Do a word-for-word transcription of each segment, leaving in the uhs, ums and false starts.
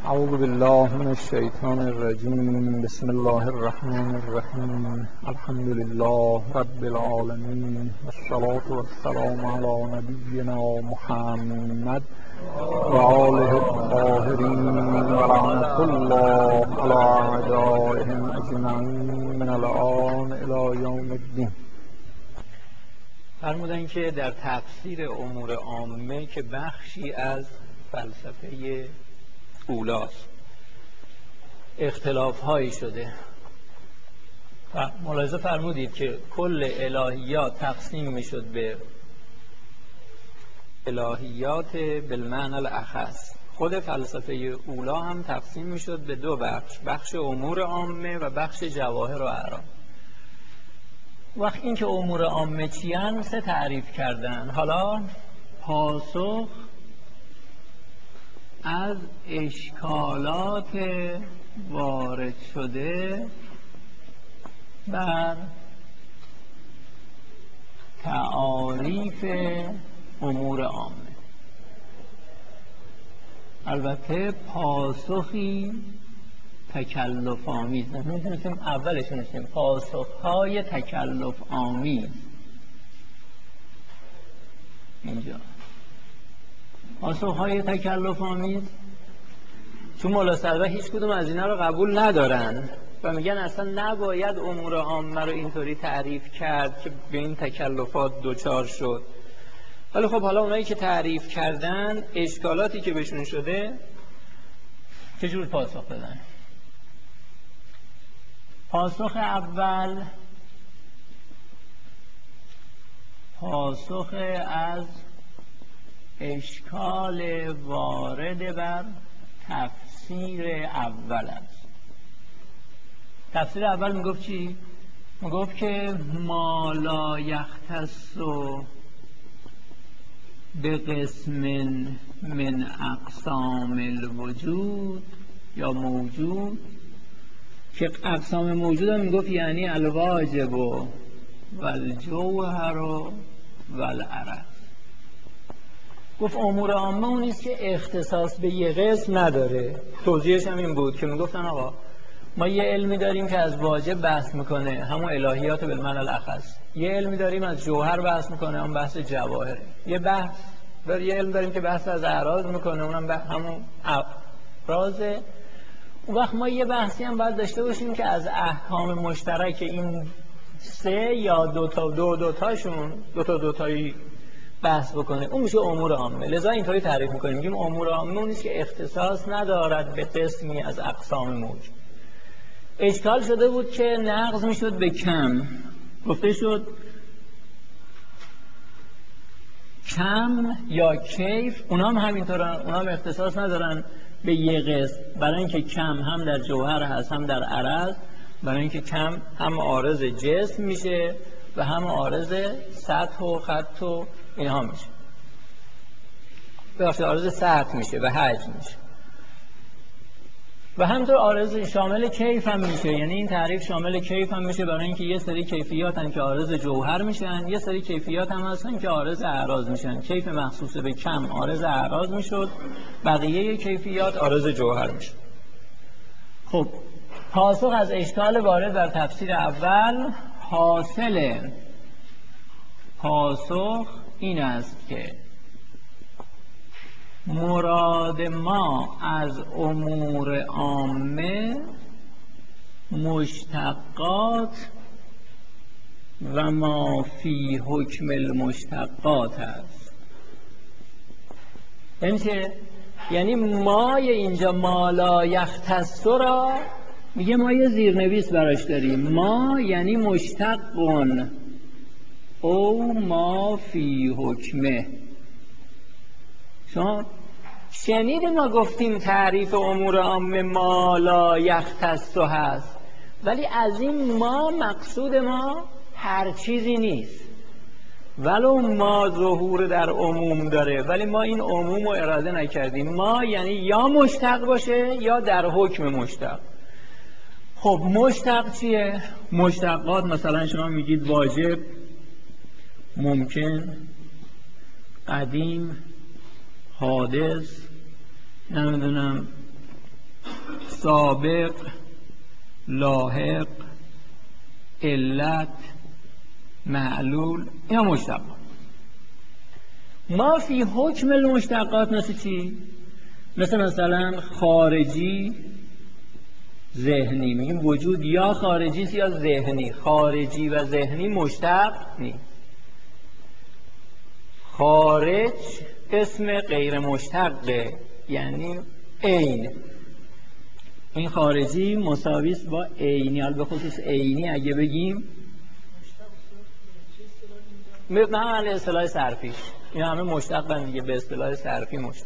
اعوذ بالله من الشیطان الرجیم. بسم الله الرحمن الرحیم. الحمد لله رب العالمین والصلاة والسلام علی نبینا محمد و آله الطاهرین و لعنة الله علی اعدائهم اجمعین من الآن الی یوم الدین. فرمودن که در تفسیر امور عامه که بخشی از فلسفه اولاست اختلاف هایی شده. ملاحظه فرمودید که کل الهیات تقسیم می شد به الهیات بالمعنی الاخص. خود فلسفه اولا هم تقسیم می شد به دو بخش، بخش امور عامه و بخش جواهر و اعراب. وقت این که امور عامه چیان سه تعریف کردن. حالا پاسخ از اشکالات وارد شده بر تعاریف امور عامه. البته پاسخی تکلف آمیز، میتونستیم اولش نشیم پاسخهای تکلف آمیز. اینجا پاسخهای تکلف آمیز چون مولا صدرا هیچ کدوم از اینا رو قبول ندارن و میگن اصلا نباید امور عامه رو اینطوری تعریف کرد که به این تکلفات دوچار شد. ولی خب حالا اونایی که تعریف کردن اشکالاتی که بهشون شده چجور پاسخ بدن؟ پاسخ اول پاسخ از اشکال وارد بر تفسیر اول است. تفسیر اول میگفت چی؟ میگفت که ما لا یختص به قسم من اقسام الوجود یا موجود، که اقسام موجود هم میگفت یعنی الواجب و والجوهر و والعرض. گفت امور عامه اون نیست که اختصاص به یه قسم نداره. توضیحش هم این بود که میگفتن آقا ما یه علمی داریم که از واجب بحث میکنه، همون الهیات بالمعنی الاخص. یه علمی داریم از جوهر بحث میکنه، همون بحث جواهر. یه بحث داریم یه علم داریم که بحث از اعراض میکنه، اونم همون اعراضه. اون وقت ما یه بحثی هم باید داشته باشیم که از احکام مشترک این سه یا دو تا دو دو تاشون دو تا دو تایی بحث بکنه، اون میشه امور عامه. لذا اینطوری تعریف میکنیم، میگیم امور عامه اون نیست که اختصاص ندارد به قسمی از اقسام موجود. اشکال شده بود که نقض میشد به کم. گفته شد کم یا کیف اونا هم همینطورن، اونا هم اختصاص ندارن به یه قسم، برای اینکه کم هم در جوهر هست هم در عرض. برای اینکه کم هم عارض جسم میشه و هم عارض سطح و خط و اینها میشه، بخاطر عارض سطح میشه و حجم میشه و همینطور عارض شامل کیف هم میشه. یعنی این تعریف شامل کیف هم میشه، برای اینکه یه سری کیفیات هستن که عارض جوهر میشن، یه سری کیفیات هم هستن که عارض اعراض میشن. کیف مخصوص به کم عارض اعراض میشد، بقیه کیفیات عارض جوهر میشد. خب پاسخ از اشکال وارد در تفسیر اول، حاصل پاسخ این است که مراد ما از امور عامه مشتقات و ما فی حکم المشتقات است. یعنی چه؟ یعنی مای اینجا ما لا یختص را میگه ما یه زیرنویس براش داریم. ما یعنی مشتقون او ما فی حکمه. شما شنید ما گفتیم تعریف امور عامه ما لا یختص هست، ولی از این ما مقصود ما هر چیزی نیست. ولو ما ظهور در عموم داره، ولی ما این عموم رو اراده نکردیم. ما یعنی یا مشتق باشه یا در حکم مشتق. خب مشتق چیه؟ مشتقات مثلا شما میگید واجب، ممکن، قدیم، حادث، نمیدونم سابق، لاحق، علت، معلول، اینا مشتق. ما فی حکم المشتقات مثل چی؟ مثل مثلا خارجی، ذهنی. میگیم وجود یا خارجی است یا ذهنی. خارجی و ذهنی مشتق نیست. خارج اسم غیر مشتقه، یعنی عین. این خارجی مساوی است با عینی. حالا به خصوص عینی اگه بگیم به معنی اصطلاح صرفی، این همه مشتقن دیگه، به اصطلاح صرفی مشتق.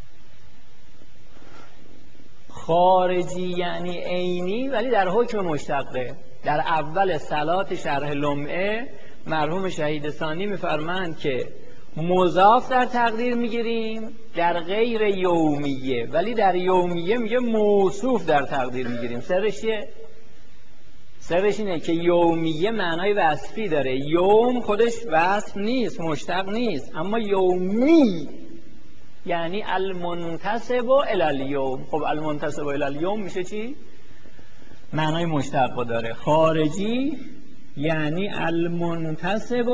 خارجی یعنی عینی ولی در حکم مشتقه. در اول صلات شرح لمعه مرحوم شهید ثانی میفرمایند که مضاف در تقدیر میگیریم در غیر یومیه، ولی در یومیه میگه موصوف در تقدیر میگیریم. سرش چیه؟ سرش اینه که یومیه معنای وصفی داره. یوم خودش وصف نیست، مشتق نیست، اما یومی یعنی المنتسب الی الیوم. خب المنتسب الی الیوم میشه چی؟ معنای مشتق داره. خارجی یعنی المنتسب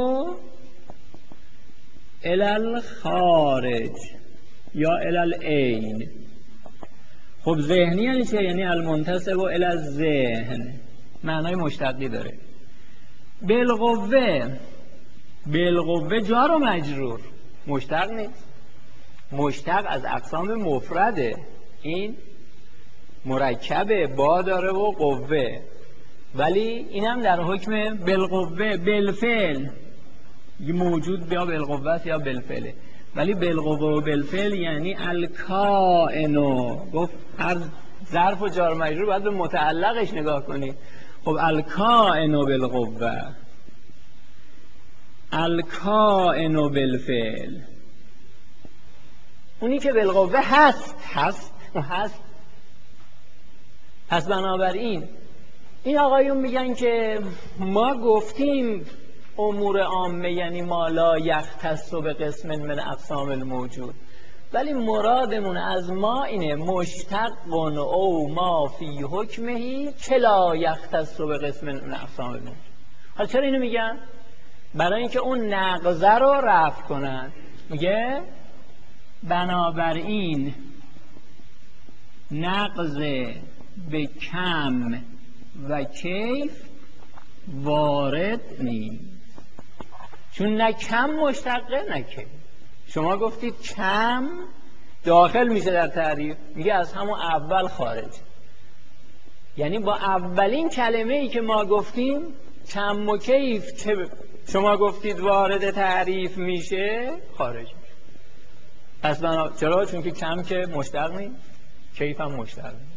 الی الخارج یا الی العین. خب ذهنی یعنی چه؟ یعنی المنتسب الی الذهن، معنای مشتقی داره. بالقوه، بالقوه جار و مجرور، مشتق نیست. مشتق از اقسام مفرده. این مرکبه، با داره و قوه، ولی اینم در حکم بالقوه. بالفعل یه موجود یا بالقوه است یا بالفعله، ولی بالقوه و بالفعل یعنی الکائنو. گفت هر ظرف و جار مجرور باید به متعلقش نگاه کنید. خب الکائنو بالقوه، الکائنو بالفعل، اونی که بالقوه هست هست هست. پس بنابراین این آقایون میگن که ما گفتیم امور عامه یعنی ما لا یختص به قسم من اقسام الموجود، ولی مرادمون از ما اینه مشتق او ما فی حکمهی که لا یختص به قسم من اقسام الموجود. حالا چرا اینو میگن؟ برای اینکه اون نقضه رو رفع کنن. میگه بنابراین نقض به کم و کیف وارد نیست، چون نه کم مشتقه نه کیف. شما گفتید کم داخل میشه در تعریف، میگه از همون اول خارج، یعنی با اولین کلمه ای که ما گفتیم کم و کیف که شما گفتید وارد تعریف میشه خارج میشه. پس بنا... چرا؟ چون که کم که مشتق نیست، کیف هم مشتق نیست.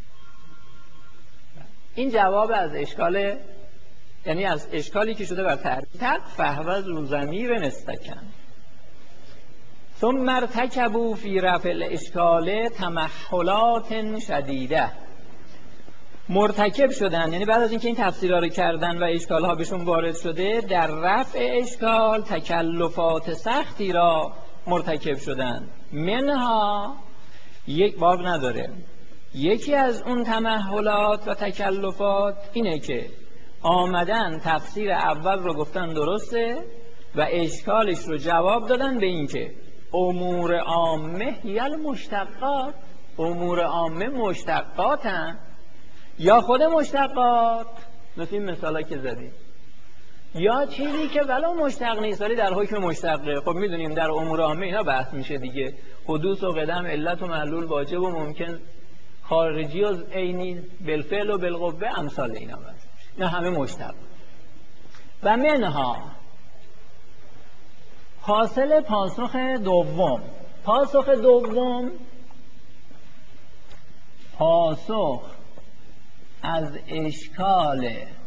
این جواب از اشکال، یعنی از اشکالی که شده بر تعریف. تق فهوز رو ضمیر نستکن ثم ارتکبوا فی رفع الاشکال تمحلات شدیده. مرتکب شدن یعنی بعد از اینکه این تفسیرها رو کردن و اشکالها بهشون وارد شده، در رفع اشکال تکلفات سختی را مرتکب شدن. منها یک باب نداره. یکی از اون تمحلات و تکلفات اینه که آمدن تفسیر اول رو گفتن درسته و اشکالش رو جواب دادن به این که امور عامه یا المشتقات، امور عامه مشتقاتن یا خود مشتقات، مثل این مثالا که زدیم، یا چیزی که ولو مشتق نیست ولی در حکم مشتقه. خب میدونیم در امور عامه اینا بحث میشه دیگه، حدوث و قدم، علت و معلول، واجب و ممکن، خارجی و عینی، بالفعل و بالقوه، امثال اینا بحث. اینا همه مشتق. و منها حاصل پاسخ دوم. پاسخ دوم پاسخ از اشکال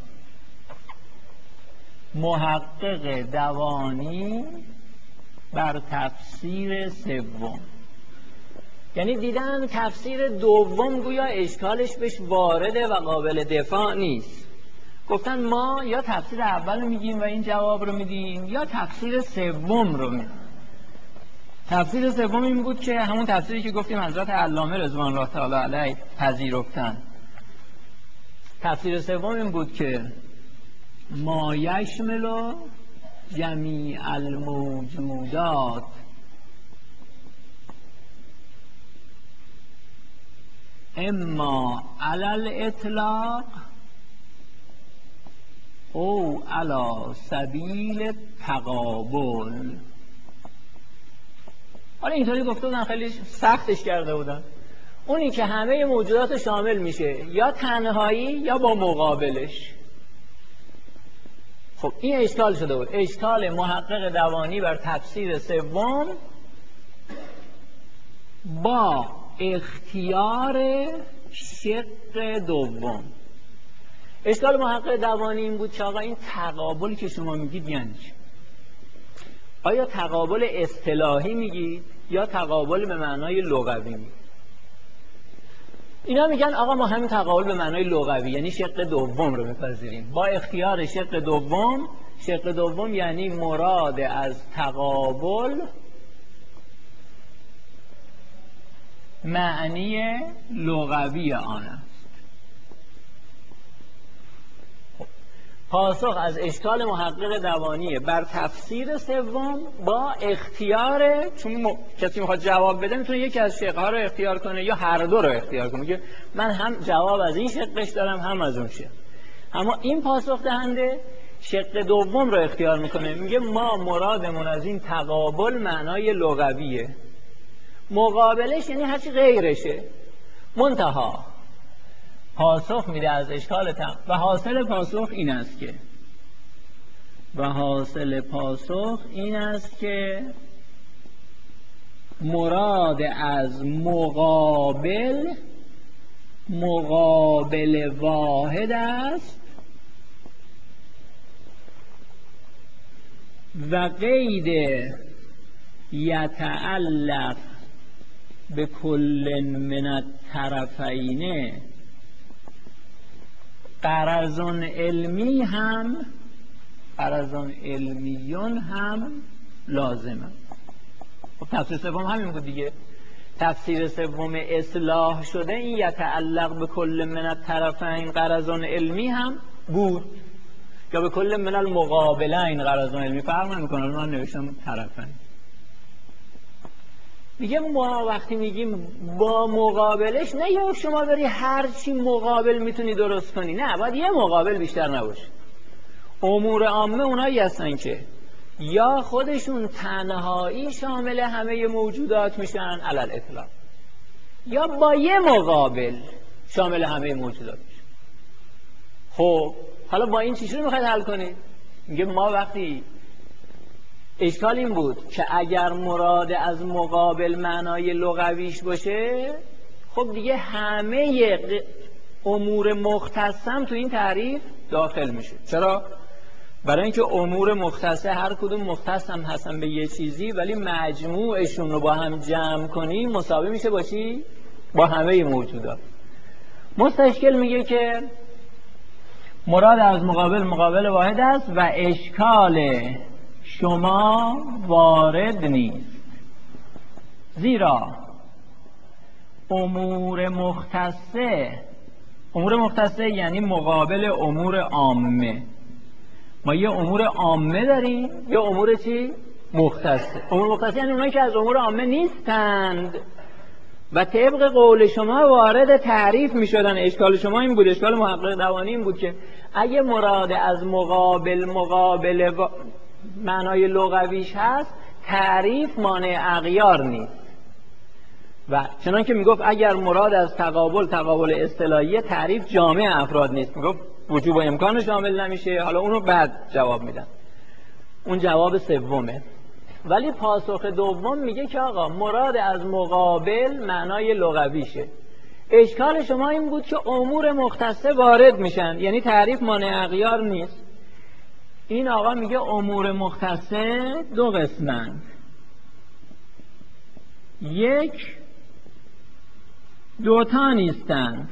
محقق دوانی بر تفسیر سوم. یعنی دیدن تفسیر دوم گویا اشکالش بهش وارده و قابل دفاع نیست، گفتن ما یا تفسیر اول رو میگیم و این جواب رو میدیم یا تفسیر سوم رو میدیم. تفسیر سوم این بود که همون تفسیری که گفتیم حضرت علامه رضوان الله تعالی علیه پذیرفتن. تفسیر سوم این بود که ما یشمل جمیع الموجودات اما علی الاطلاق او علی سبیل تقابل. حالا اینطوری گفته بودن، خیلی سختش کرده بودن. اونی که همه موجودات شامل میشه، یا تنهایی یا با مقابلش. خب این اشکال شده بود. اشکال محقق دوانی بر تفسیر سوم با اختیار شق دوم. اشکال محقق دوانی این بود که آقا این تقابل که شما میگید یعنی چی؟ آیا تقابل اصطلاحی میگید یا تقابل به معنای لغوی میگید؟ اینا میگن آقا ما همین تقابل به معنای لغوی یعنی شق دوم رو میپذیریم. با اختیار شق دوم. شق دوم یعنی مراد از تقابل معنی لغوی آن است. پاسخ از اشکال محقق دوانی بر تفسیر سوم با اختیار، چون م... کسی میخواد جواب بده میتونه یکی از شقها رو اختیار کنه یا هر دو رو اختیار کنه که من هم جواب از این شقش دارم هم از اون شق. اما این پاسخ دهنده شق دوم رو اختیار میکنه، میگه ما مرادمون از این تقابل معنای لغویه، مقابلش یعنی هرچی غیرشه. منتها پاسخ میده از اشکال تم و حاصل پاسخ این است که و حاصل پاسخ این است که مراد از مقابل مقابل واحد است و قید یتعلق به کل من الطرفین غرض علمی هم غرض علمیون هم لازمه. خب تفسیر سوم همین بود دیگه. تفسیر سوم اصلاح شده این یتعلق به کل من الطرفین غرض علمی هم بود یا به کل من المقابلین غرض علمی. فرق نمیکنه، من نوشتم طرفین. میگه ما وقتی میگیم با مقابلش، نه یا شما بری هر چی مقابل میتونی درست کنی، نه، باید یه مقابل بیشتر نباشه. امور عامه اونایی هستن که یا خودشون تنهایی شامل همه موجودات میشن علل اطلاق، یا با یه مقابل شامل همه موجودات میشن. خب حالا با این چیزی رو میخواید حل کنید؟ میگه ما وقتی اشکال این بود که اگر مراد از مقابل معنای لغویش باشه، خب دیگه همه امور مختصم تو این تعریف داخل میشه. چرا؟ برای اینکه امور مختصه هر کدوم مختصم هستن به یه چیزی، ولی مجموعشون رو با هم جمع کنی مساوی میشه با چی؟ با همه موجودات. مستشکل میگه که مراد از مقابل مقابل واحد است و اشکال شما وارد نیست، زیرا امور مختصه امور مختصه یعنی مقابل امور عامه. ما یه امور عامه داریم یا امور چی؟ مختصه. امور مختصه یعنی اونایی که از امور عامه نیستند و طبق قول شما وارد تعریف می شدن. اشکال شما این بود، اشکال محقق دوانی این بود که اگه مراد از مقابل مقابل و... معنای لغویش هست، تعریف مانع اغیار نیست. و چنان که میگفت اگر مراد از تقابل تقابل اصطلاحی، تعریف جامع افراد نیست. میگفت وجوب و امکان شامل نمیشه. حالا اونو بعد جواب میدن، اون جواب سومه. ولی پاسخ دوم میگه که آقا مراد از مقابل معنای لغویشه. اشکال شما این بود که امور مختصه وارد میشن، یعنی تعریف مانع اغیار نیست. این آقا میگه امور مختصه دو قسمند، یک دوتا نیستند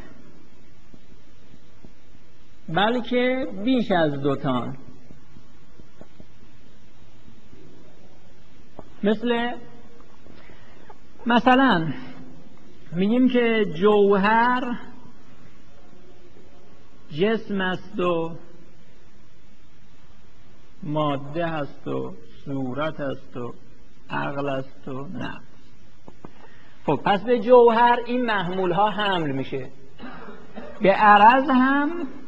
بلکه بیش از دوتان. مثل مثلا میگیم که جوهر جسم است و ماده هست و صورت است و عقل است و نفس. خب پس به جوهر این محمول ها حمل میشه، به عرض هم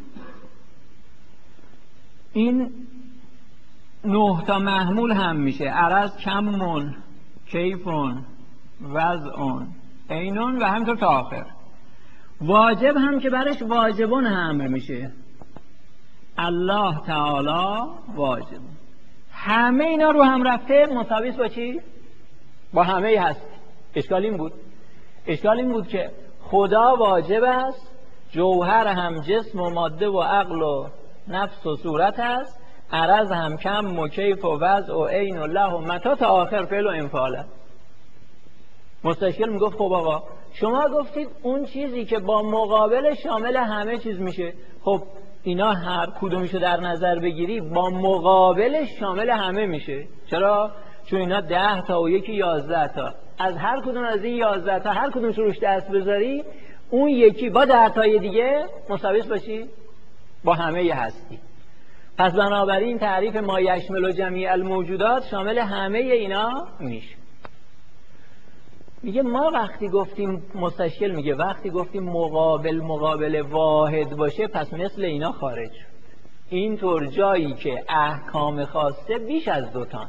این نه تا محمول هم میشه. عرض کمون، کیفون، وضعون، عینون و همینطور تا آخر. واجب هم که برش واجبون حمل میشه، الله تعالی واجب. همه اینا رو هم رفته مساویس با چی؟ با همه هست. اشکال این بود اشکال این بود که خدا واجب است، جوهر هم جسم و ماده و عقل و نفس و صورت است، عرض هم کم و کیف و وضع و عین و له و متا تا آخر فعل و انفعاله. مستشکل میگفت خب آقا شما گفتید اون چیزی که با مقابل شامل همه چیز میشه. خب اینا هر کدومشو در نظر بگیری با مقابلش شامل همه میشه. چرا؟ چون اینا ده تا و یکی یازده تا. از هر کدوم از این یازده تا هر کدومش روش دست بذاری اون یکی با ده تای دیگه مساویس باشی با همه ی هستی. پس بنابراین تعریف ما یشمل و جمیع الموجودات شامل همه اینا میشه. میگه ما وقتی گفتیم مستشکل میگه وقتی گفتیم مقابل مقابل واحد باشه پس مثل اینا خارج شد. اینطور جایی که احکام خاصه بیش از دوتان.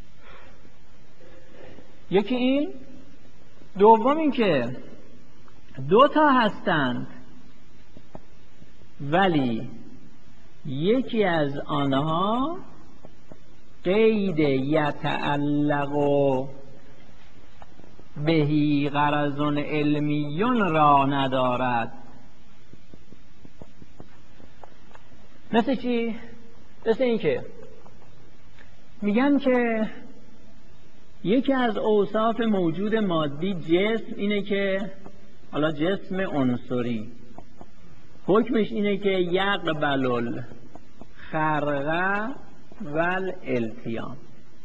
یکی این، دوم این که دوتا هستند ولی یکی از آنها قید یتعلق و بهی غرض علمیون را ندارد. مثل چی؟ مثل این که میگن که یکی از اوصاف موجود مادی جسم اینه که حالا جسم عنصری حکمش اینه که یقبل الخرق والالتیام،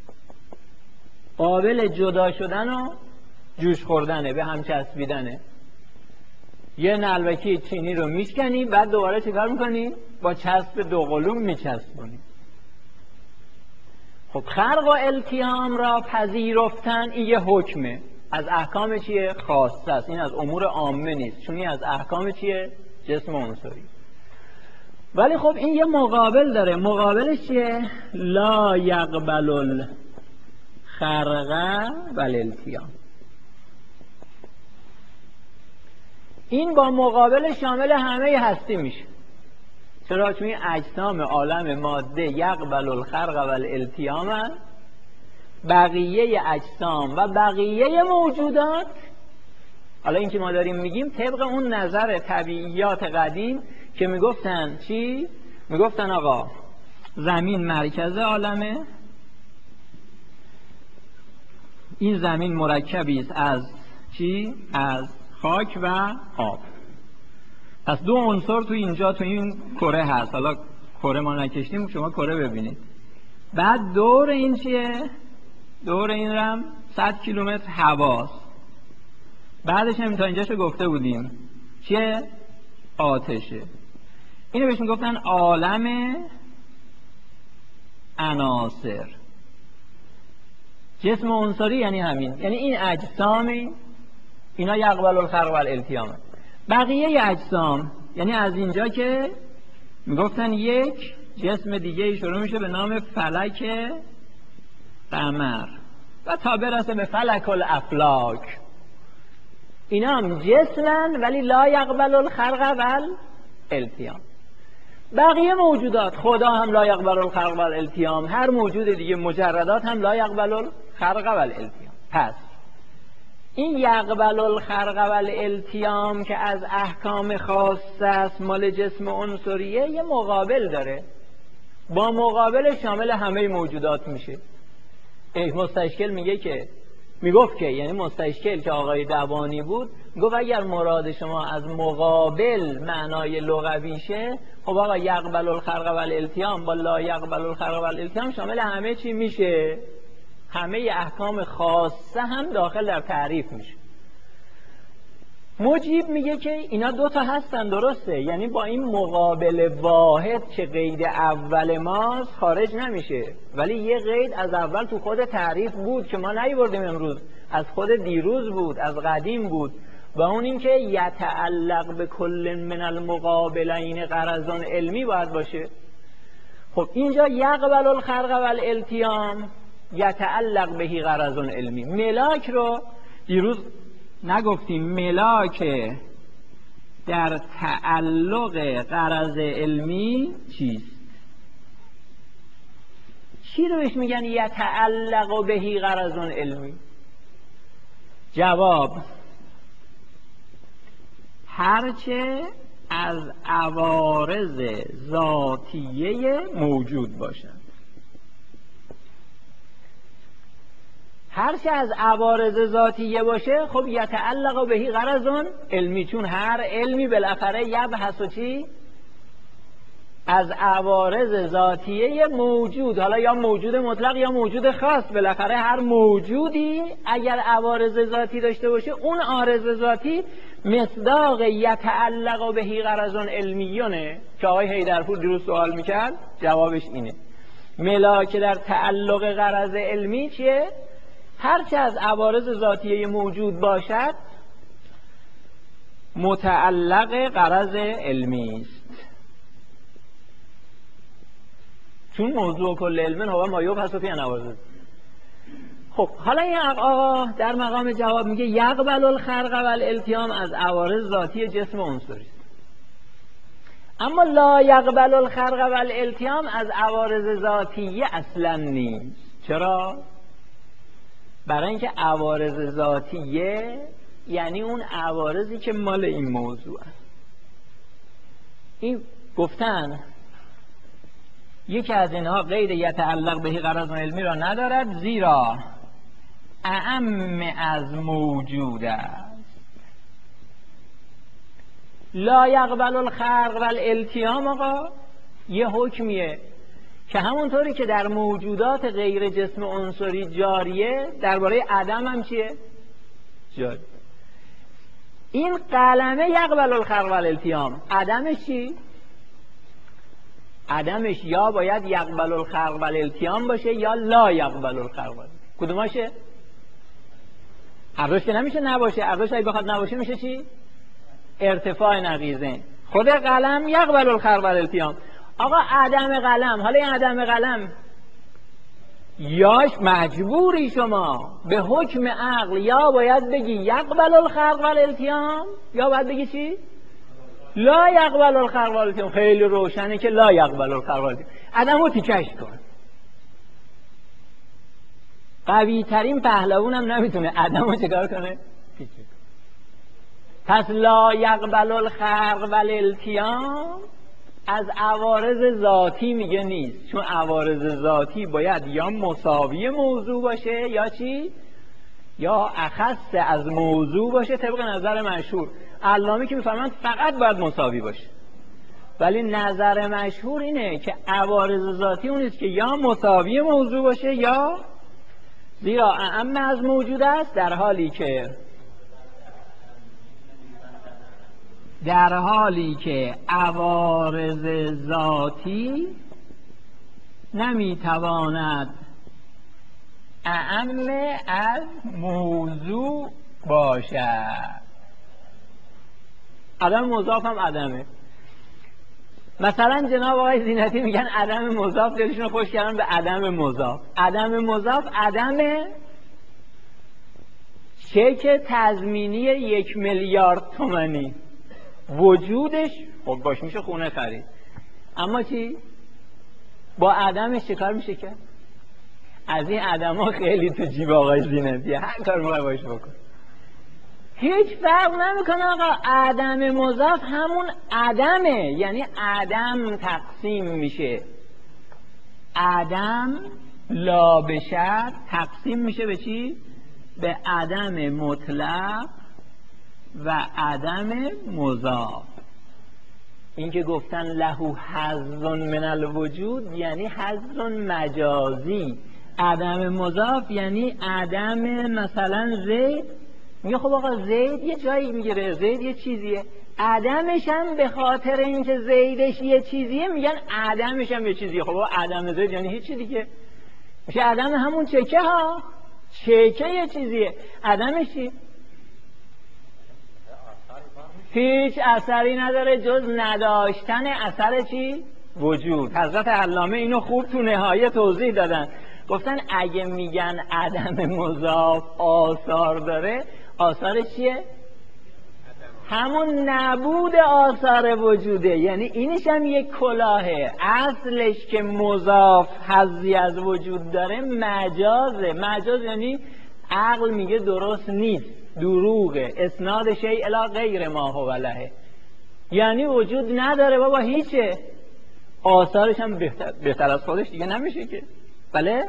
قابل جدا شدن و جوش خوردنه، به هم چسبیدنه. یه نلبکی چینی رو میشکنی بعد دوباره چیکار میکنی؟ با چسب دوقلوم میچسبونی. خب خرق و التیام را پذیرفتن این یه حکمه، از احکام چیه؟ خاصه است. این از امور عامه نیست، چون این از احکام چیه؟ جسم عنصری. ولی خب این یه مقابل داره. مقابلش چیه؟ لا یقبل الخرق والالتیام. این با مقابل شامل همه هستی میشه. چرا؟ چون این اجسام عالم ماده یقبل الخرق والالتیام هست. بقیه اجسام و بقیه موجودات، حالا این که ما داریم میگیم طبق اون نظر طبیعیات قدیم که میگفتن چی؟ میگفتن آقا زمین مرکز عالمه، این زمین مرکبی است از چی؟ از خاک و آب. پس دو عنصر تو اینجا تو این کره هست. حالا کره ما نکشتیم، شما کره ببینید. بعد دور این چیه؟ دور این رم صد کیلومتر هواست. بعدش هم تا اینجاشو گفته بودیم چیه؟ آتشه. اینو بهش میگفتن عالم عناصر. جسم عنصری یعنی همین، یعنی این اجسامی اینا یقبل الخرق والالتیام. بقیه اجسام یعنی از اینجا که میگفتن یک جسم دیگه شروع میشه به نام فلک قمر و تا برسه به فلک الافلاک، اینا هم جسمن ولی لا یقبل الخرق والالتیام. بقیه موجودات، خدا هم لا یقبل الخرق والالتیام، هر موجود دیگه مجردات هم لا یقبل الخرق والالتیام. پس این یقبل الخرق والالتیام که از احکام خاصه است مال جسم عنصریه یه مقابل داره، با مقابل شامل همه موجودات میشه. ای مستشکل میگه که میگفت که یعنی مستشکل که آقای دبانی بود میگفت اگر مراد شما از مقابل معنای لغویشه، خب آقا یقبل الخرق والالتیام با لا یقبل الخرق والالتیام شامل همه چی میشه. همه احکام خاصه هم داخل در تعریف میشه. مجیب میگه که اینا دوتا هستن، درسته، یعنی با این مقابل واحد که قید اول ماست خارج نمیشه، ولی یه قید از اول تو خود تعریف بود که ما نیاوردیم امروز، از خود دیروز بود، از قدیم بود، و اون این که یتعلق به کل من المقابلین غرض علمی باید باشه. خب اینجا یقبل الخرق والالتیام یتعلق بهی غرض علمی. ملاک رو دیروز نگفتیم، ملاک در تعلق غرض علمی چیست؟ چی رو بهش میگن یتعلق بهی غرض علمی؟ جواب: هرچه از عوارض ذاتیه موجود باشند. هرچه از عوارض ذاتیه باشه خب یتعلق بهی غرض علمی، چون هر علمی بالاخره یبحث و چی؟ از عوارض ذاتیه موجود، حالا یا موجود مطلق یا موجود خاص، بالاخره هر موجودی اگر عوارض ذاتی داشته باشه اون عارض ذاتی مصداق یتعلق بهی غرض علمیونه که آقای حیدرپور دیروز سوال میکرد. جوابش اینه، ملاک در تعلق غرض علمی چیه؟ هرچه از عوارض ذاتیه موجود باشد متعلق غرض علمی است، چون موضوع کل علم هو ما یبحث فی نواظر. خب حالا این آقا در مقام جواب میگه یقبل الخرق والالتیام از عوارض ذاتی جسم عنصری، اما لا یقبل الخرق والالتیام از عوارض ذاتیه اصلا نیست. چرا؟ برای اینکه عوارض ذاتیه یعنی اون عوارضی که مال این موضوع هست. این گفتن یکی از اینها قید یتعلق بهی غرض علمی را ندارد، زیرا اعم از موجود است. لا یقبل الخرق والالتیام آقا یه حکمیه که همونطوری که در موجودات غیر جسم عنصری جاریه درباره عدم هم چیه؟ جاری. این قلمه یقبل الخرق والالتیام، عدمش چی؟ عدمش یا باید یقبل الخرق والالتیام باشه یا لا یقبل الخرق والالتیام. کدوماشه؟ ارزش که نمیشه نباشه، ارزش اگه بخواد نباشه میشه چی؟ ارتفاع نقیضین. خود قلم یقبل الخرق والالتیام. آقا عدم قلم، حالا این عدم قلم یاش مجبوری شما به حکم عقل یا باید بگی یقبل الخرق والالتیام یا باید بگی چی؟ لا یقبل الخرق والالتیام. خیلی روشنه که لا یقبل الخرق والالتیام. عدمو تیکش کن. قوی ترین پهلوان هم نمیتونه عدمو چکار کنه؟ تیکش کن. پس لا یقبل الخرق والالتیام از عوارض ذاتی میگه نیست، چون عوارض ذاتی باید یا مساوی موضوع باشه یا چی؟ یا اخص از موضوع باشه طبق نظر مشهور. علامی که میفرماند فقط باید مساوی باشه، ولی نظر مشهور اینه که عوارض ذاتی اونیست که یا مساوی موضوع باشه یا زیرا اعم از موجود است، در حالی که در حالی که عوارض ذاتی نمیتواند اعم از موضوع باشد. عدم مضاف هم عدمه. مثلا جناب آقای زینتی میگن عدم مضاف، دلشون خوش کردن به عدم مضاف. عدم مضاف عدم چک تضمینی یک میلیارد تومانی وجودش خب باش میشه خونه خرید، اما چی؟ با عدمش چه کار میشه کرد؟ از این عدم ها خیلی تو جیب آقای زینتی، هر کار میخوای باش بکن، هیچ فرق نمیکنه آقا. عدم مضاف همون عدمه، یعنی عدم تقسیم میشه، عدم لا بشر تقسیم میشه به چی؟ به عدم مطلق و عدم مضاف. این که گفتن له حظ من الوجود یعنی حظ مجازی، عدم مضاف یعنی عدم مثلا زید، میگه خب آقا زید یه جایی میگیره، زید یه چیزیه، عدمش هم به خاطر اینکه زیدش یه چیزیه میگن عدمش هم یه چیزیه. خب آقا عدم زید یعنی هیچ چیزی دیگه، میشه عدم همون چکه ها، چکه یه چیزیه، عدمش چی؟ هیچ اثری نداره جز نداشتن اثر چی؟ وجود. حضرت علامه اینو خوب تو نهایه توضیح دادن، گفتن اگه میگن عدم مضاف آثار داره، آثار چیه؟ همون نبود آثار وجوده، یعنی اینش هم یک کلاهه. اصلش که مضاف حظی از وجود داره مجازه. مجاز یعنی عقل میگه درست نیست، دروغه، اسناد شیء الی غیر ما هو له، یعنی وجود نداره بابا، هیچه. آثارش هم بهتر, بهتر از خودش دیگه نمیشه که. بله؟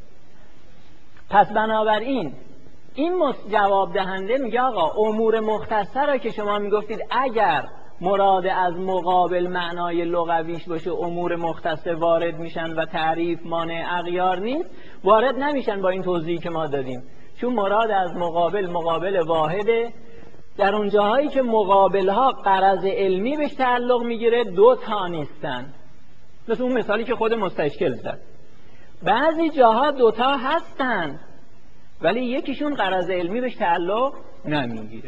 پس بنابراین این جواب دهنده میگه آقا امور مختصه را که شما میگفتید اگر مراد از مقابل معنای لغویش باشه امور مختصه وارد میشن و تعریف مانع اغیار نیست، وارد نمیشن با این توضیحی که ما دادیم، چون مراد از مقابل مقابل واحده. در اون جاهایی که مقابل ها غرض علمی بهش تعلق میگیره دو تا نیستن، مثل اون مثالی که خود مستشکل زد. بعضی جاها دوتا هستن ولی یکیشون غرض علمی بهش تعلق نمیگیره.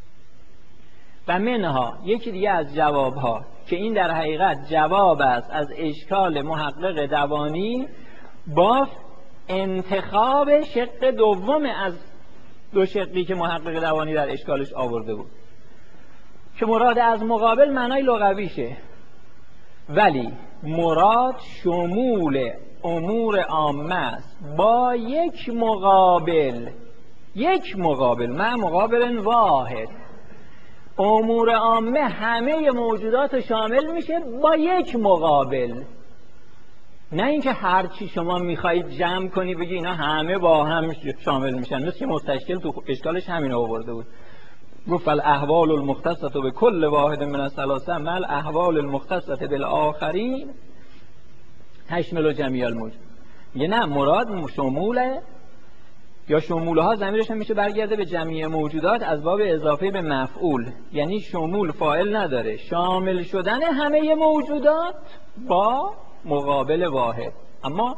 و منها یکی دیگه از جوابها که این در حقیقت جواب است از اشکال محقق دوانی با انتخاب شق دوم از دو شقی که محقق دوانی در اشکالش آورده بود، که مراد از مقابل معنای لغویشه ولی مراد شمول امور عامه است با یک مقابل، یک مقابل مع مقابل واحد. امور عامه همه موجودات شامل میشه با یک مقابل، نه اینکه هر چی شما میخواید جمع کنی بگی اینا همه با هم شامل میشن. مثل که مستشکل تو اشکالش همین آورده بود، گفت الاحوال المختصه به کل واحد من الثلاثه مع الاحوال المختصه بالآخرین تشمل جمیع الموجود. یه نه، مراد شموله یا شموله ها ضمیرش هم میشه برگرده به جمیع موجودات از باب اضافه به مفعول، یعنی شمول فاعل نداره، شامل شدن همه موجودات با مقابل واحد. اما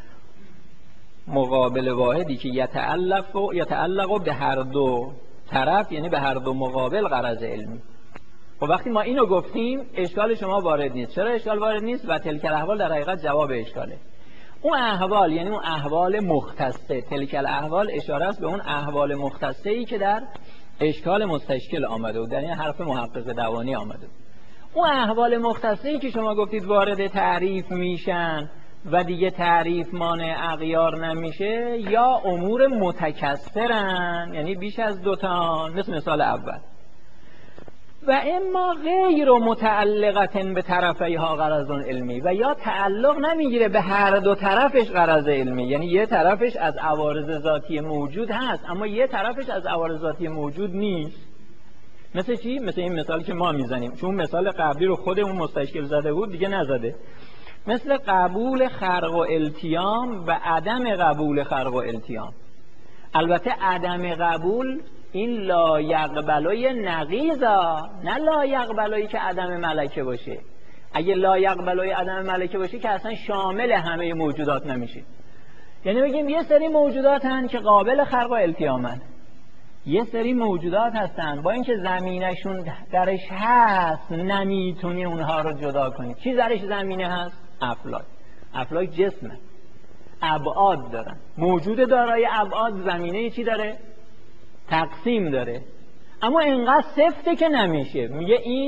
مقابل واحدی که یتعلق و یتعلق به هر دو طرف، یعنی به هر دو مقابل غرض علمی. و وقتی ما اینو گفتیم اشکال شما وارد نیست. چرا اشکال وارد نیست؟ و تلک الاحوال در حقیقت جواب اشکاله. اون احوال یعنی اون احوال مختصه، تلک الاحوال اشاره است به اون احوال مختصه ای که در اشکال مستشکل آمده و در این حرف محقق دوانی آمده. اون احوال مختصه ای که شما گفتید وارد تعریف میشن و دیگه تعریف مانع اغیار نمیشه، یا امور متکثرن یعنی بیش از دوتان، مثل مثال اول. و اما غیر متعلقه به طرفیها غرض علمی، و یا تعلق نمیگیره به هر دو طرفش غرض علمی، یعنی یه طرفش از عوارض ذاتی موجود هست اما یه طرفش از عوارض ذاتی موجود نیست. مثل چی؟ مثل این مثال که ما میزنیم، چون مثال قبلی رو خودمون مستشکل زده بود دیگه نزده. مثل قبول خرق و التیام و عدم قبول خرق و التیام. البته عدم قبول این لا یقبلای نقیضا، نه لا یقبلایی که عدم ملکه باشه. اگه لا یقبلای عدم ملکه باشه که اصلا شامل همه موجودات نمیشه. یعنی بگیم یه سری موجودات هستن که قابل خرق و التیامن، یه سری موجودات هستن با اینکه زمینشون درش هست نمیتونی اونها رو جدا کنی. چی درش زمینه هست؟ افلاک. افلاک جسمه، ابعاد دارن. موجود دارای ابعاد زمینه چی داره؟ تقسیم داره. اما اینقدر سفته که نمیشه. میگه این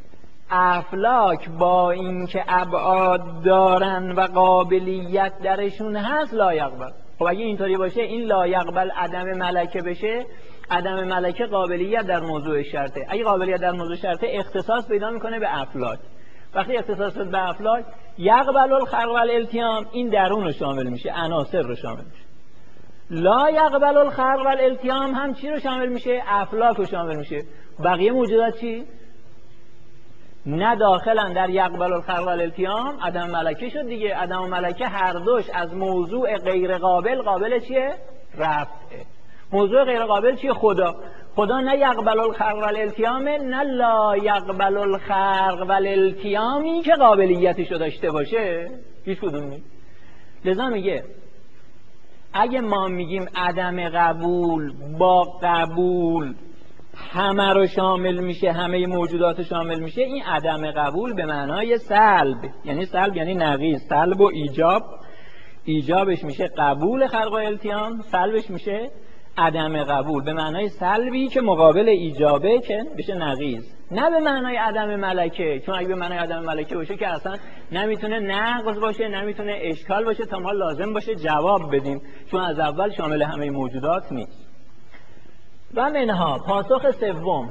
افلاک با اینکه ابعاد دارن و قابلیت درشون هست لا یقبل. خب اگه اینطوری باشه این لا یقبل عدم ملکه بشه، عدم ملکه قابلیت در موضوع شرطه. اگه قابلیت در موضوع شرطه اختصاص پیدا میکنه به افلاک. وقتی اختصاص شد به افلاک یقبل الخلق والالتیام، این درون رو شامل میشه، عناصر رو شامل میشه. لا یقبل الخلق والالتیام هم چی رو شامل میشه؟ افلاک رو شامل میشه. بقیه موجودات چی؟ نه داخلن در یقبل الخلق و الالتیام، عدم ملکه شد دیگه. عدم ملکه هر دوش از موضوع غیر قابل قابل چیه؟ رفعه. موضوع غیر قابل چیه؟ خدا. خدا نه یقبل الخلق و الالتیامه، نه لا یقبل الخلق و الالتیامی که قابلیتشو داشته باشه، هیچ کدوم نیست. لذا میگه اگه ما میگیم عدم قبول با قبول همه رو شامل میشه، همه موجودات شامل میشه، این عدم قبول به معنای سلب، یعنی سلب یعنی نقیض، سلب و ایجاب. ایجابش میشه قبول خلق و التیام، سلبش میشه عدم قبول، به معنای سلبی که مقابل ایجابه که بشه نقیض، نه به معنای عدم ملکه. چون اگه به معنای عدم ملکه باشه که اصلا نمیتونه نقض باشه، نمیتونه اشکال باشه، تا ما لازم باشه جواب بدیم، چون از اول شامل همه موجودات نیست. و منها پاسخ سوم.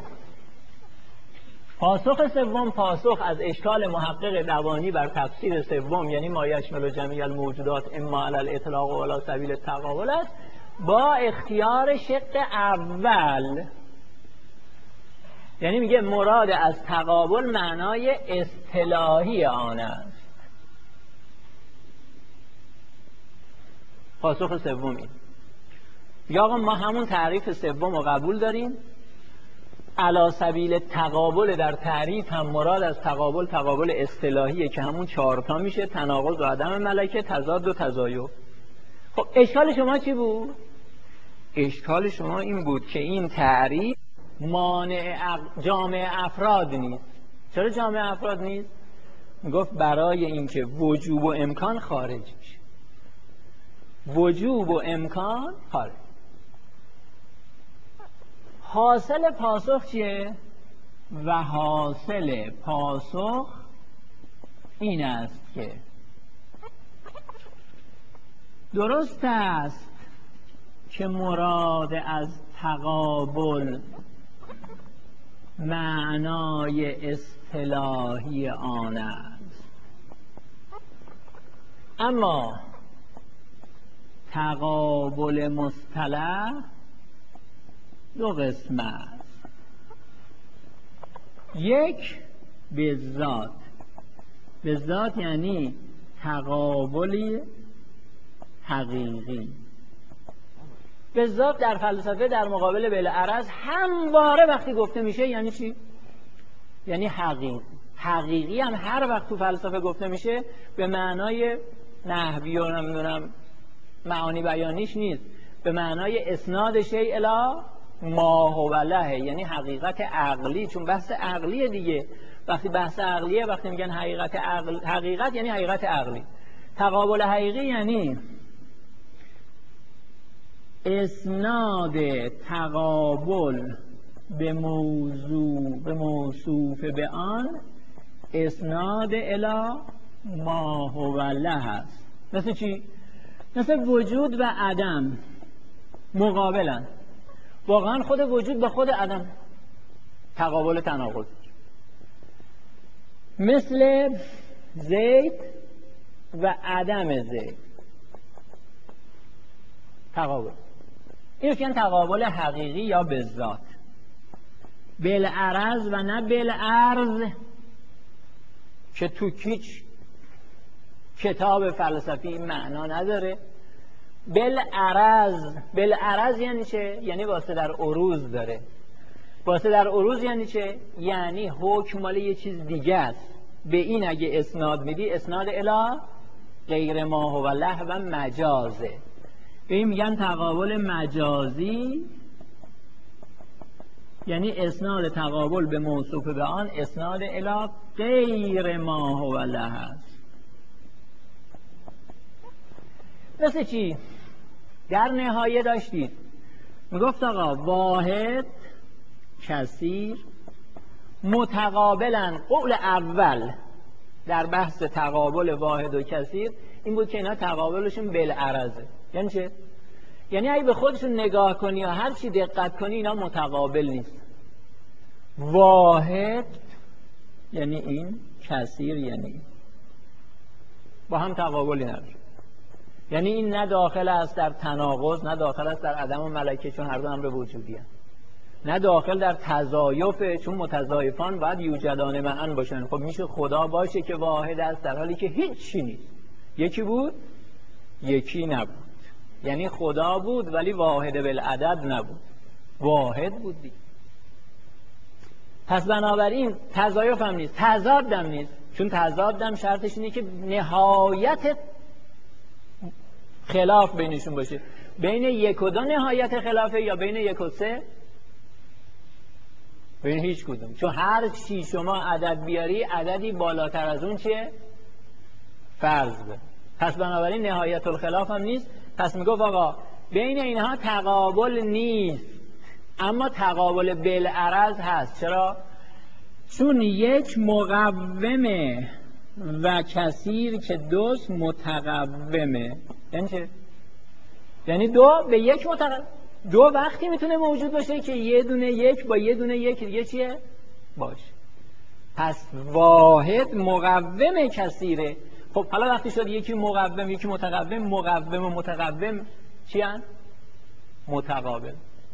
پاسخ سوم پاسخ از اشکال محقق دوانی بر تفسیر سوم، یعنی ما یشمل جمیع الموجودات اما علی الاطلاق و علی سبیل التقابل است، با اختیار شق اول. یعنی میگه مراد از تقابل معنای اصطلاحی آن است. پاسخ سومی یا آقا ما همون تعریف سوم رو قبول داریم، علی سبیل تقابل در تعریف هم مراد از تقابل تقابل اصطلاحیه که همون چهارتا میشه: تناقض و عدم ملکه، تضاد و تزاید. خب اشکال شما چی بود؟ اشکال شما این بود که این تعریف مانع جامع افراد نیست. چرا جامع افراد نیست؟ میگفت برای اینکه وجوب و امکان خارج میشه. وجوب و امکان خارج. حاصل پاسخ چیه؟ و حاصل پاسخ این است که درست است که مراد از تقابل معنای اصطلاحی آن است، اما تقابل مصطلح دو قسم است: یک به ذات. به ذات یعنی تقابلی حقیقی. به ذات در فلسفه در مقابل بالعرض همواره وقتی گفته میشه یعنی چی؟ یعنی حقیقی. حقیقی هم هر وقت تو فلسفه گفته میشه به معنای نحوی و نمیدونم معانی بیانیش نیست، به معنای اسناد شیء الی ما هو له، یعنی حقیقت عقلی. چون بحث عقلیه دیگه. وقتی بحث عقلیه، وقتی میگن حقیقت عقل، حقیقت یعنی حقیقت عقلی. تقابل حقیقی یعنی اسناد تقابل به موضوع به موصوف به آن اسناد الی ما هو له است. مثل چی؟ مثل وجود و عدم مقابلن. واقعا خود وجود با خود عدم تقابل تناقض. مثل زید و عدم زید تقابل. این رو تقابل حقیقی یا به ذات. بالعرض و نه بالعرض که تو هیچ کتاب فلسفی این معنا نداره. بالعرض. بالعرض یعنی چه؟ یعنی واسه در عروض داره. واسه در عروض یعنی چه؟ یعنی حکم مال یه چیز دیگه است. به این اگه اسناد میدی اسناد الی غیر ما هو له و مجازه. به این میگن تقابل مجازی، یعنی اسناد تقابل به موصوف به آن اسناد الی غیر ما هو له است. مثل چی؟ در نهایه داشتید میگفت آقا واحد کثیر متقابلن. قول اول در بحث تقابل واحد و کثیر این بود که اینا تقابلشون بالعرضه. یعنی چه؟ یعنی اگه به خودشون نگاه کنی یا هر چی دقت کنی اینا متقابل نیست. واحد یعنی این، کثیر یعنی این، با هم تقابلی نداره. یعنی این نه داخل است در تناقض، نه داخل است در عدم و ملکه، چون هر دو امر وجودی هست، نه داخل در تضایفه، چون متضایفان باید یوجدان معا باشن. خب میشه خدا باشه که واحد است در حالی که هیچی نیست. یکی بود یکی نبود، یعنی خدا بود ولی واحد بالعدد نبود، واحد بود دیگه. پس بنابراین تضایف هم نیست، تضاد هم نیست، چون تضاد هم شرطش اینه که نهایت خلاف بینشون باشه. بین یک و دو نهایت خلافه یا بین یک و سه؟ بین هیچ کدوم. چون هر چی شما عدد بیاری عددی بالاتر از اون چیه؟ فرض ده. پس بنابراین نهایت الخلاف هم نیست. پس میگفت آقا بین اینها تقابل نیست، اما تقابل بالعرض هست. چرا؟ چون یک مقومه و کثیر که دوست متقومه. یعنی چه؟ یعنی دو به یک متقوم. دو وقتی میتونه موجود باشه که یه دونه یک با یه دونه یک دیگه چیه؟ باشه. پس واحد مقوم کثیره. خب حالا وقتی شد یکی مقوم یکی متقوم، مقوم و متقوم چی هن؟ متقابل.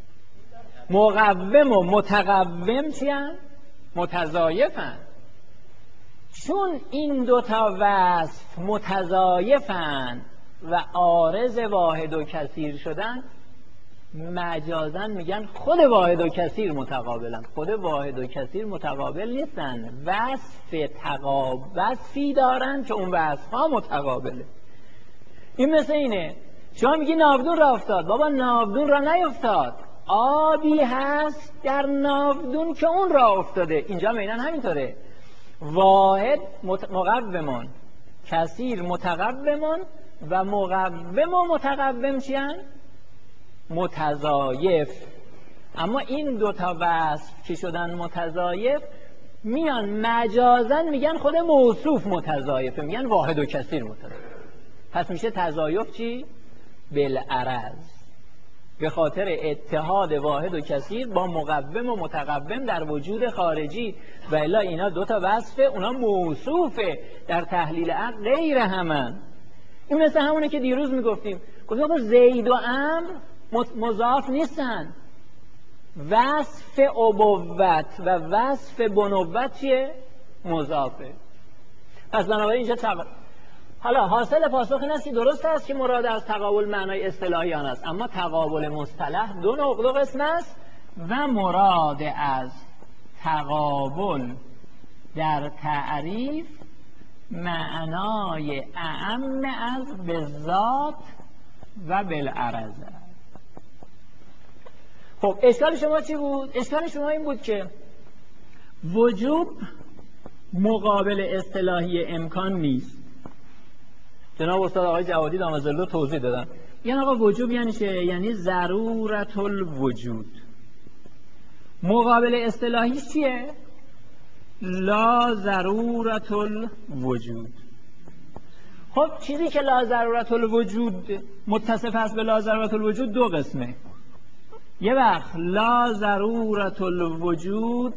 مقوم و متقوم چی هن؟ متضایفن. چون این دوتا وصف متضایفن و عارض واحد و کثیر شدن، مجازن میگن خود واحد و کثیر متقابلن. خود واحد و کثیر متقابل نیستن، وصف تقابل وصفی دارن که اون وصف ها متقابله. این مثل اینه شما میگی ناودون را افتاد، بابا ناودون را نیفتاد، آبی هست در ناودون که اون را افتاده. اینجا مینن همینطوره، واحد مقومون، کثیر متقومون و مقوم و متقوم چی هن؟ متضایف. اما این دوتا وصف که شدن متضایف میان مجازن میگن خود موصوف متضایفه، میگن واحد و کثیر متضایف. پس میشه تضایف چی؟ بالعرض، به خاطر اتحاد واحد و کثیر با مقوم و متقوم در وجود خارجی. و الا اینا دوتا وصفه، اونا موصوفه در تحلیل عقل غیر همن. این مثل همونه که دیروز میگفتیم، گفتیم آقا زید و عمرو مضاف نیستن، وصف ابوت و وصف بنوت چیه؟ مضافه. پس بنابراین اینجا تق... حالا حاصل پاسخ این است که درست است که مراد از تقابل معنای اصطلاحی آن است، اما تقابل مصطلح دو نوع دو قسم است و مراد از تقابل در تعریف معنای اعم از بالذات و بالعرض. خب اشکال شما چی بود؟ اشکال شما این بود که وجوب مقابل اصطلاحی امکان نیست. جناب استاد آقای جوادی دامزلو توضیح دادن. یعنی آقا وجوب یعنی چه؟ یعنی ضرورت الوجود. مقابل اصطلاحیش چیه؟ لا ضرورت الوجود. خب چیزی که لا ضرورت الوجود متصف هست به لا ضرورت الوجود دو قسمه. یه وقت لا ضرورت الوجود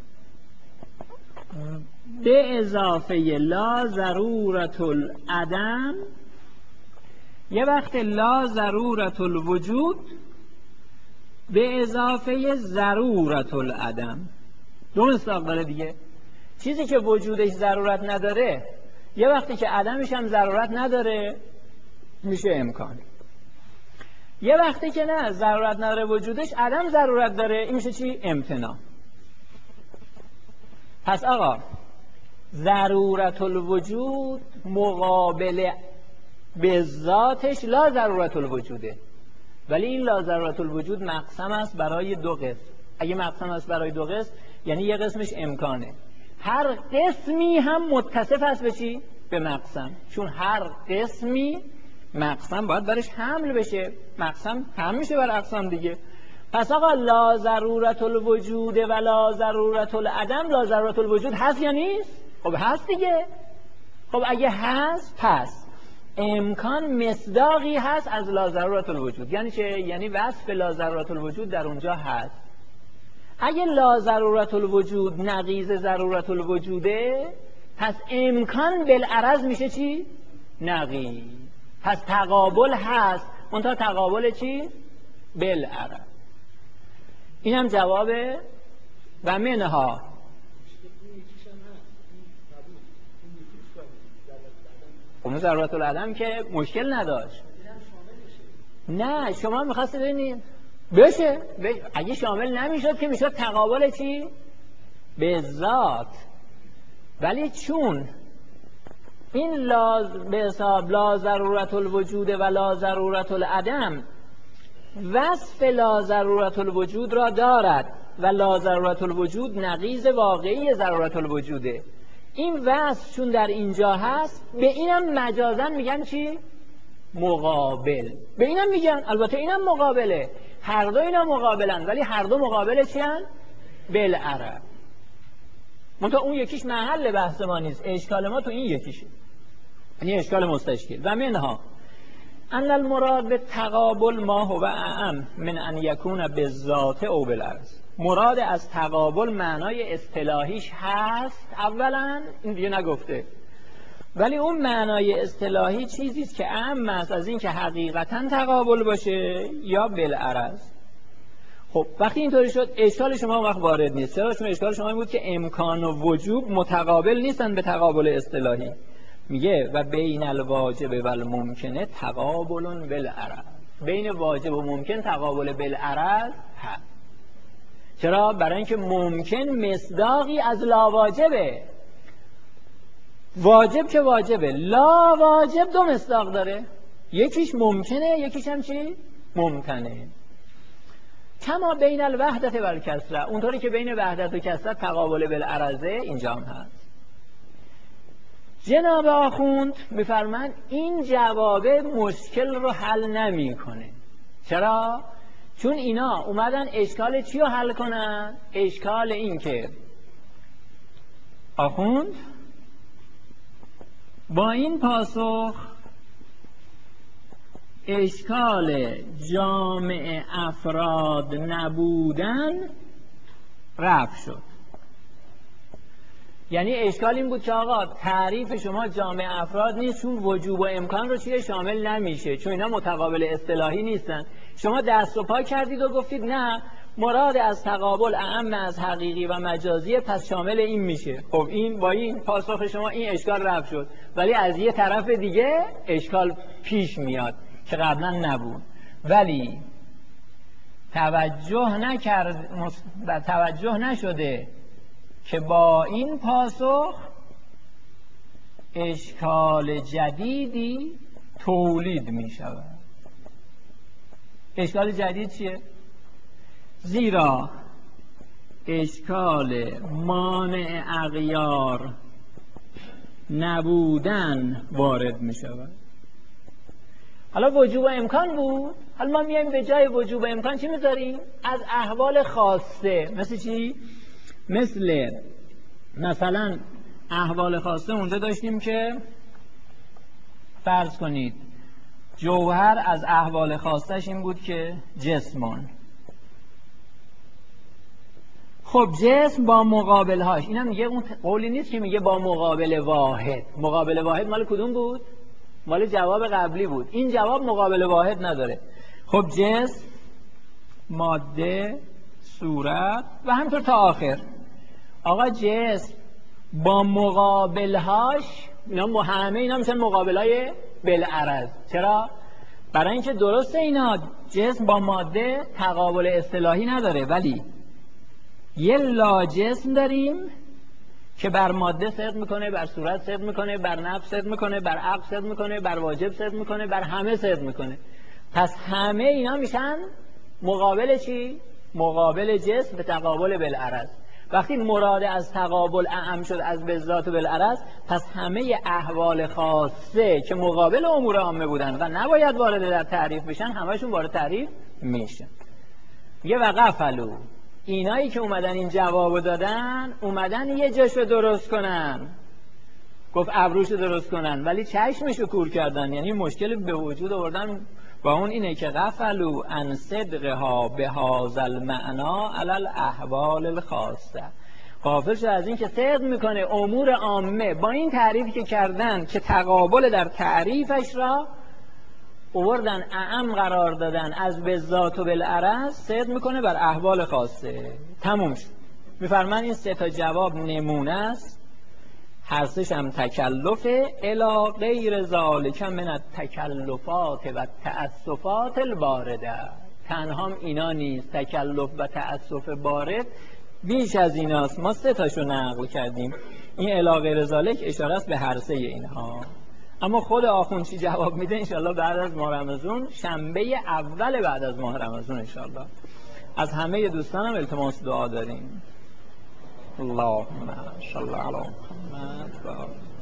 به اضافه لا ضرورت العدم، یه وقت لا ضرورت الوجود به اضافه ضرورت العدم. دو مصداق داره دیگه. چیزی که وجودش ضرورت نداره یه وقتی که عدمش هم ضرورت نداره میشه امکان. یه وقتی که نه ضرورت نداره وجودش، عدم ضرورت داره، این میشه چی؟ امتناع. پس آقا ضرورت الوجود مقابل به ذاتش لا ضرورت الوجوده، ولی این لا ضرورت الوجود مقسم است برای دو قسم. اگه مقسم است برای دو قسم یعنی یه قسمش امکانه. هر قسمی هم متصف است به چی؟ به مقسم. چون هر قسمی مقسم باید برش حمل بشه، مقسم حمل میشه بر اقسام دیگه. پس آقا لا ضرورت الوجود و لا ضرورت العدم، لا ضرورت الوجود هست یا نیست؟ خب هست دیگه. خب اگه هست پس امکان مصداقی هست از لا ضرورت الوجود. یعنی چه؟ یعنی وصف لا ضرورت الوجود در اونجا هست. اگه لا ضرورت الوجود نقیض ضرورت الوجوده، پس امکان بالعرض میشه چی؟ نقیض. پس تقابل هست، منتها تقابل چی؟ بالعرض. اینم جوابه. و منها اون ضرورت العدم که مشکل نداشت. نه شما میخواستید ببینید بشه. بشه اگه شامل نمیشد که میشد تقابل چی؟ به ذات. ولی چون این لاز به حساب لا ضرورت الوجود و لا ضرورت العدم وصف لا ضرورت الوجود را دارد و لا ضرورت الوجود نقیض واقعی ضرورت الوجوده، این وصف چون در اینجا هست به اینم مجازن میگن چی؟ مقابل. به اینم میگن البته اینم مقابله، هر دو اینا مقابلن، ولی هر دو مقابل چی هن؟ بالعرب. منتها اون یکیش محل بحث ما نیست، اشکال ما تو این یکیشه، یعنی اشکال مستشکل. و منها ان المراد به تقابل ما هو اعم من ان یکون بالذات او بالعرض. مراد از تقابل معنای اصطلاحیش هست اولا، این دیگه نگفته، ولی اون معنای اصطلاحی چیزی است که اعم است از این که حقیقتا تقابل باشه یا بالعرض. خب وقتی اینطوری شد اشکال شما وقت وارد نیست. چرا؟ چون اشکال شما این بود که امکان و وجوب متقابل نیستن به تقابل اصطلاحی. میگه و بین الواجب و الممکنه تقابل بالعرض. بین واجب و ممکن تقابل بالعرض هست. چرا؟ برای اینکه ممکن مصداقی از لا واجبه. واجب که واجبه، لا واجب دو مصداق داره، یکیش ممکنه یکیش هم چی؟ ممکنه. کما بین الوحدت و الکسره، اونطوری که بین وحدت و کسره تقابل بالعرضه اینجا هم هست. جناب آخوند میفرمند این جواب مشکل رو حل نمیکنه. چرا؟ چون اینا اومدن اشکال چی رو حل کنن؟ اشکال این که آخوند با این پاسخ اشکال جامع افراد نبودن رفع شد. یعنی اشکال این بود که آقا تعریف شما جامع افراد نیست، چون وجوب و امکان رو چیه شامل نمیشه، چون اینا متقابل اصطلاحی نیستن. شما دست و پا کردید و گفتید نه مراد از تقابل اعم از حقیقی و مجازی، پس شامل این میشه. خب این با این پاسخ شما این اشکال رفع شد، ولی از یه طرف دیگه اشکال پیش میاد که قبلا نبود. ولی توجه نکرد توجه نشده که با این پاسخ اشکال جدیدی تولید می شود. اشکال جدید چیه؟ زیرا اشکال مانع اغیار نبودن وارد می شود. حالا وجوب و امکان بود، حالا ما میایم به جای وجوب و امکان چی میذاریم؟ از احوال خاصه. مثل چی؟ مثل مثلا احوال خاصه اونجا داشتیم که فرض کنید جوهر از احوال خاصش این بود که جسمان. خب جسم با مقابلهاش، اینم میگه اون قولی نیست که میگه با مقابل واحد. مقابل واحد مال کدوم بود؟ مال جواب قبلی بود. این جواب مقابل واحد نداره. خب جسم، ماده، صورت و همینطور تا آخر. آقا جسم با مقابلهاش، اینا همه اینا میشن مقابلهای بالعرض. چرا؟ برای اینکه درسته اینا جسم با ماده تقابل اصطلاحی نداره، ولی یه لا جسم داریم که بر ماده صدق میکنه، بر صورت صدق میکنه، بر نفس صدق میکنه، بر عقل صدق میکنه، بر واجب صدق میکنه، بر همه صدق میکنه. پس همه اینا میشن مقابل چی؟ مقابل جسم به تقابل بالعرض. وقتی مراد از تقابل اعم شد از بالذات و بالعرض، پس همه احوال خاصه که مقابل امور عامه بودن و نباید وارد در تعریف بشن، همشون وارد تعریف میشن. یه وقفلو اینایی که اومدن این جوابو دادن اومدن یه جاشو درست کنن، گفت ابروشو درست کنن، ولی چشمشو کور کردن. یعنی مشکل به وجود آوردن با اون اینه که غفلوا عن صدقها بهذا المعنا علی الاحوال الخاصه. غافل شد از این که صدق میکنه امور عامه با این تعریفی که کردن که تقابل در تعریفش را اووردن اعم قرار دادن از بالذات و بالعرض، صدق میکنه بر احوال خاصه. تموم شد. میفرمان این سه تا جواب نمونه است، هر سه‌ش هم تکلفه. الی غیر ذالک من التکلفات و التأسفات الوارده، تنها اینا نیست، تکلف و تأسف وارد بیش از ایناست. ما سه تاشو نقل کردیم. این الی غیر ذالک اشاره است به هر سه اینها. اما خود آخوند چی جواب میده انشالله بعد از ماه رمضان، شنبه اول بعد از ماه رمضان انشالله. از همه دوستانم التماس دعا داریم. اللهم صل علی محمد و آله.